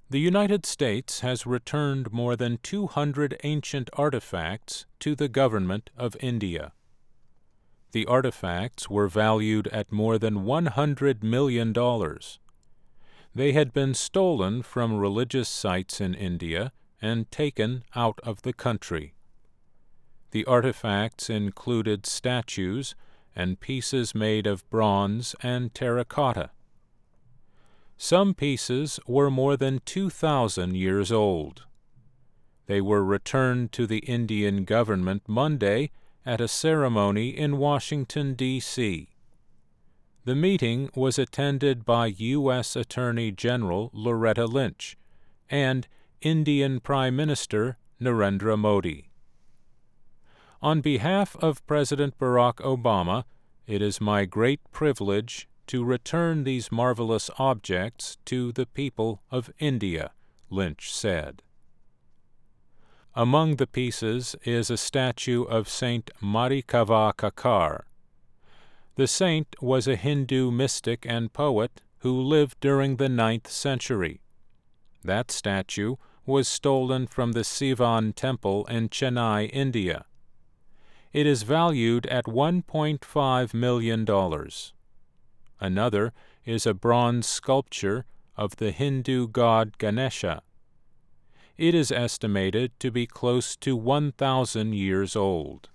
The United States has returned more than 200 ancient artifacts to the government of India. The artifacts were valued at more than $100 million. They had been stolen from religious sites in India and taken out of the country. The artifacts included statues and pieces made of bronze and terracotta. Some pieces were more than 2,000 years old. They were returned to the Indian government Monday at a ceremony in Washington, D.C. The meeting was attended by U.S. Attorney General Loretta Lynch and Indian Prime Minister Narendra Modi. On behalf of President Barack Obama, it is my great privilege to return these marvelous objects to the people of India, Lynch said. Among the pieces is a statue of Saint Marikava Kakar. The saint was a Hindu mystic and poet who lived during the 9th century. That statue was stolen from the Sivan Temple in Chennai, India. It is valued at $1.5 million. Another is a bronze sculpture of the Hindu god Ganesha. It is estimated to be close to 1,000 years old.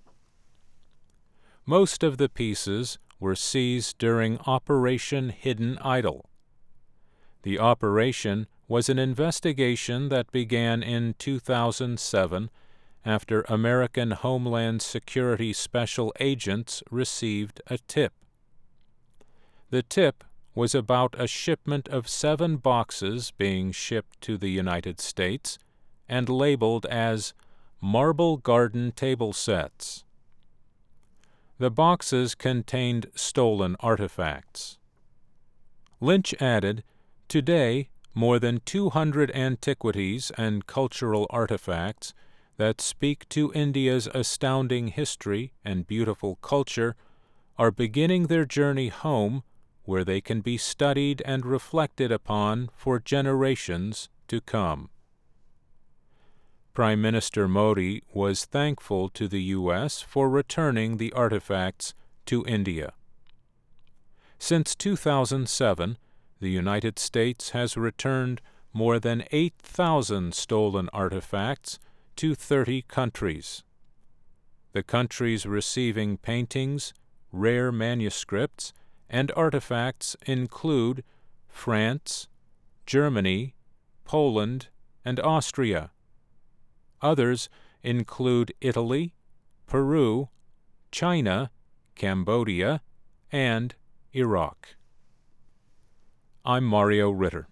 Most of the pieces were seized during Operation Hidden Idol. The operation was an investigation that began in 2007 after American Homeland Security special agents received a tip. The tip was about a shipment of 7 boxes being shipped to the United States and labeled as Marble Garden Table Sets. The boxes contained stolen artifacts. Lynch added, "Today, more than 200 antiquities and cultural artifacts that speak to India's astounding history and beautiful culture are beginning their journey home, where they can be studied and reflected upon for generations to come." Prime Minister Modi was thankful to the U.S. for returning the artifacts to India. Since 2007, the United States has returned more than 8,000 stolen artifacts to 30 countries. The countries receiving paintings, rare manuscripts, and artifacts include France, Germany, Poland, and Austria. Others include Italy, Peru, China, Cambodia, and Iraq. I'm Mario Ritter.